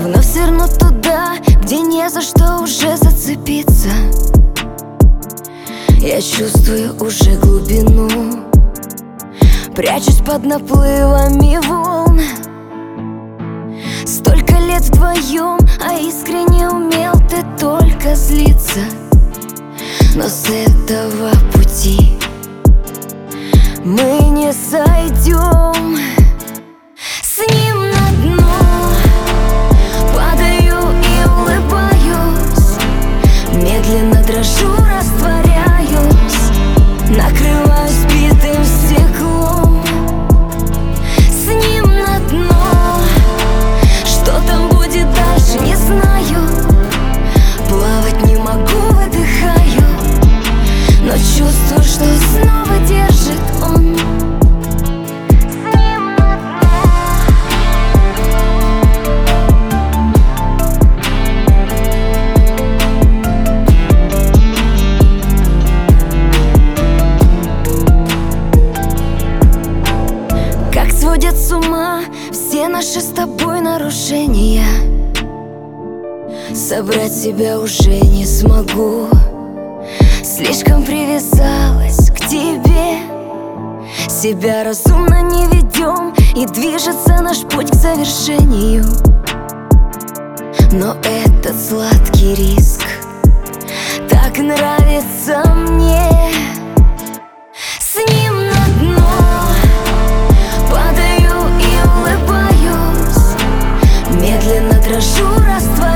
Вновь сверну туда, где не за что уже зацепиться. Я чувствую уже глубину, прячусь под наплывами волн. Столько лет вдвоем, а искренне умел ты только злиться. Но с этого пути мы не сойдем. С ним на дно падаю и улыбаюсь, медленно дрожу, растворяюсь, накрываюсь битым стеклом. С ним на дно, что там будет дальше, не знаю. Плавать не могу, выдыхаю, но чувствую, что снова держит он. Как сводят с ума все наши с тобой нарушения. Собрать себя уже не смогу, слишком привязалась к тебе. Себя разумно не ведем, и движется наш путь к завершению. Но этот сладкий риск так нравится мне. С ним на дно падаю и улыбаюсь, медленно дрожу, растворяюсь,